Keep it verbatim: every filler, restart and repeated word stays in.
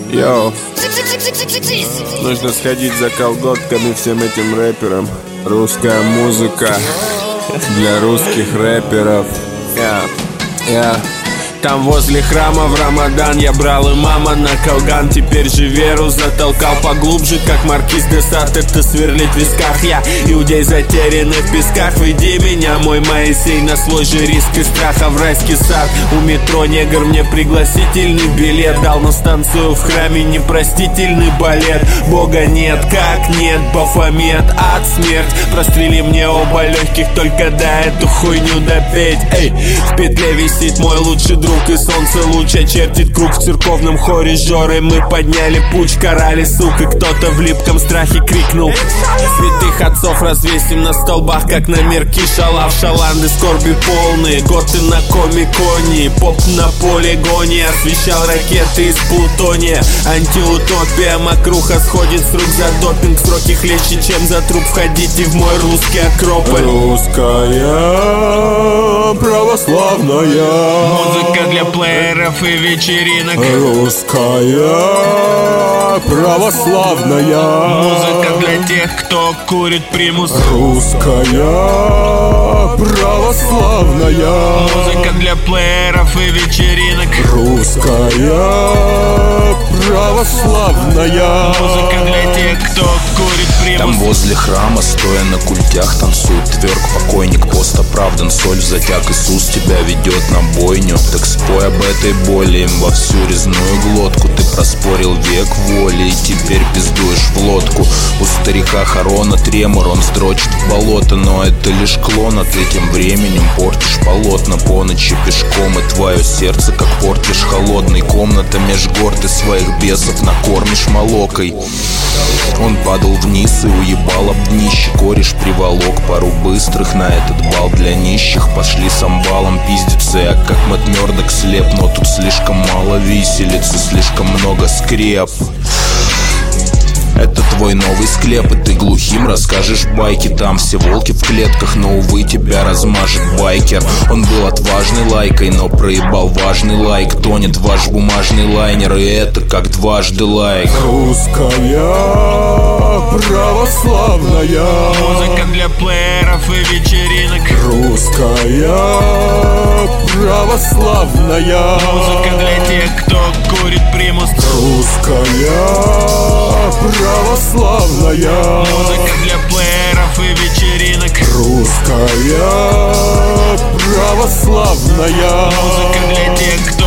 Йоу, нужно сходить за колготками всем этим рэперам. Русская музыка для русских рэперов. Я, я Там возле храма в Рамадан я брал имама на колган. Теперь же веру затолкал поглубже, как маркиз де Сад. Это сверлит в висках я, иудей затерянный в песках. Веди меня, мой Моисей, на свой же риск и страха в райский сад. У метро негр мне пригласительный билет дал, но станцию в храме непростительный балет. Бога нет, как нет, Бафомет, ад, смерть. Прострели мне оба легких, только дай эту хуйню допеть. Эй, в петле висит мой лучший друг, и солнце луч очертит круг в церковном хоре Жоры. Мы подняли пуч, карали сук, и кто-то в липком страхе крикнул: святых отцов развесим на столбах, как на мерки шалав. Шаланды скорби полные, готы на комиконе, поп на полигоне освещал ракеты из плутония. Антиутопия, мокруха сходит с рук за допинг. Сроки хлеще, чем за труп. Входите в мой русский акрополь. Русская православная музыка для плееров и вечеринок. Русская православная музыка для тех, кто курит примус. Русская православная музыка для плееров и вечеринок. Русская православная музыка для тех, кто курит примус. Там возле храма, стоя на культях, танцует тверк покойник, пост оправдан, соль затяг. Иисус тебя ведет на бойню, так спой об этой боли им во всю резную глотку. Ты проспорил век воли и теперь пиздуешь в лодку. У старика Харона тремор, он сдрочит в болото, но это лишь клон, а ты тем временем портишь полотна по ночи пешком. И твое сердце, как портишь холодной комната меж гор. Ты своих бесов накормишь молокой. Он падал вниз и уебал об днище. Кореш приволок пару быстрых на этот бал для нищих. Пошли с амбалом пиздиться, я как Мэтт Мёрдок слеп. Но тут слишком мало виселицы, слишком много скреп. Это твой новый склеп, и ты глухим расскажешь байки. Там все волки в клетках, но, увы, тебя размажет байкер. Он был отважной лайкой, но проебал важный лайк. Тонет ваш бумажный лайнер, и это как дважды лайк. Русская православная музыка для плееров и вечеринок. Русская православная музыка для тех, кто курит примус. Русская православная музыка для плееров и вечеринок. Русская православная музыка для тех, кто